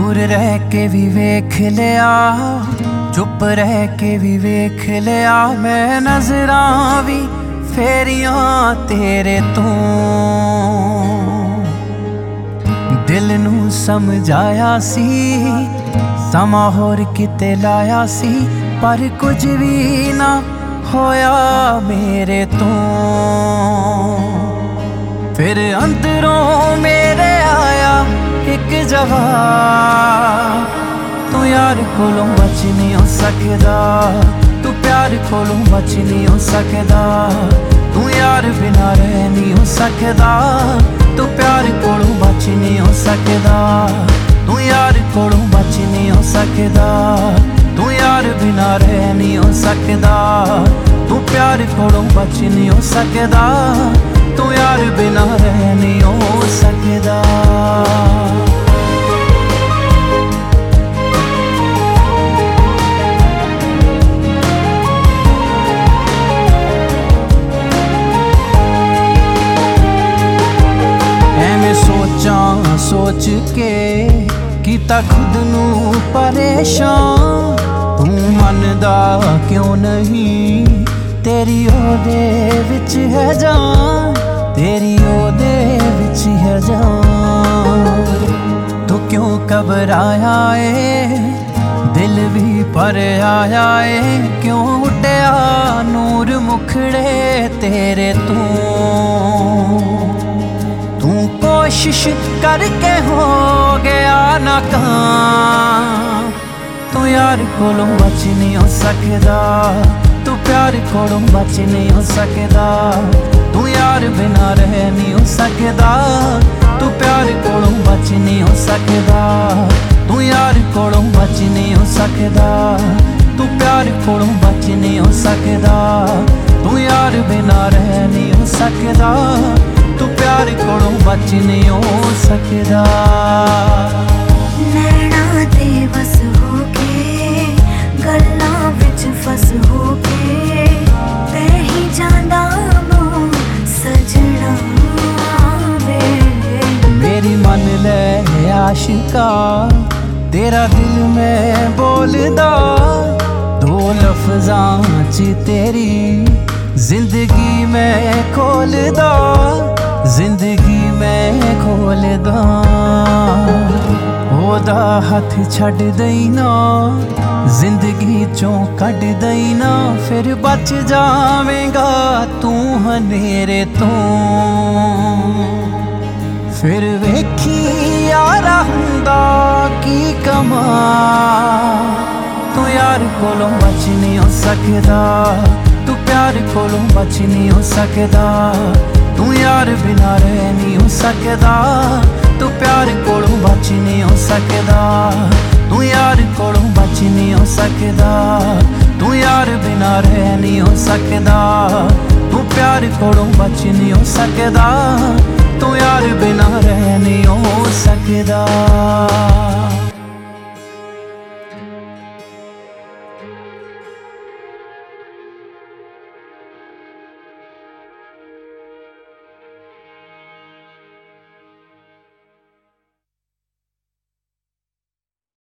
दूर रह के भी वेख लिया, चुप रह के भी वेख लिया, मैं नजरां भी फेरियां तेरे तो। दिल नू समझाया सी समा होर किते लाया सी, पर कुछ भी ना होया मेरे तो। फिर अंदरों मेरे आया एक जवाब, तू यार कोलों बच नहीं हो सकदा, तू प्यार कोलों बच नहीं हो सकदा, तू यार बिना रह नहीं हो सकदा, तू प्यार कोलों बच नहीं हो सकदा, तू यार कोलों बच नहीं हो सकदा, तू यार बिना रह नहीं हो सकदा, तू प्यार कोलों बच नहीं हो सकदा, तू यार बिना रह नहीं हो सकदा। एवें सोचां सोच के कीता खुद नू परेशान, तू मनदा क्यों नहीं, तेरी ओदे विच है जान, तेरी ओदे विच है जान। तू क्यों घबराया है, दिल भी पर आया है, क्यों उड्या नूर मुखड़े तेरे तू। तू कोशिश करके हो गया नाकाम, तू यार कोलों बच नहीं हो सकदा, तू प्यार कोलों बच नहीं हो सकदा, तू यार बिना रह नहीं हो सकदा, तू प्यार कोलों बच नहीं हो सकदा, तू यार कोलों बच नहीं हो सकदा, तू प्यार कोलों बच नहीं हो सकदा, तू यार बिना रह नहीं हो सकदा, तू प्यार कोलों बच नहीं हो सकदा। नैना ते बस हो के गल्लां विच फस हो के, ते ही जांदा मों सजना वे। मेरी मन ले आशिका, तेरा दिल में बोलदा, दो लफ्जां च तेरी जिंदगी में खोलदा, जिंदगी में खोलदा। ओदा हथ छड़ देना, जिंदगी चों कट देना, फिर बच जावेगा तू हनेरे तो। फिर वेखी यारा हुंदा की कमा, तू यार कोलों बच नहीं हो सकदा, तू प्यार कोलों बच नहीं हो सकदा, तू यार बिना रह नहीं हो सकदा, तू प्यार कोलों बच नहीं हो सकदा, तू यार कोलों बच नहीं हो सकदा, तू यार बिना रह नहीं हो सकदा, तू प्यार कोलों बच नहीं हो सकदा, तू यार बिना रह नहीं हो सकदा।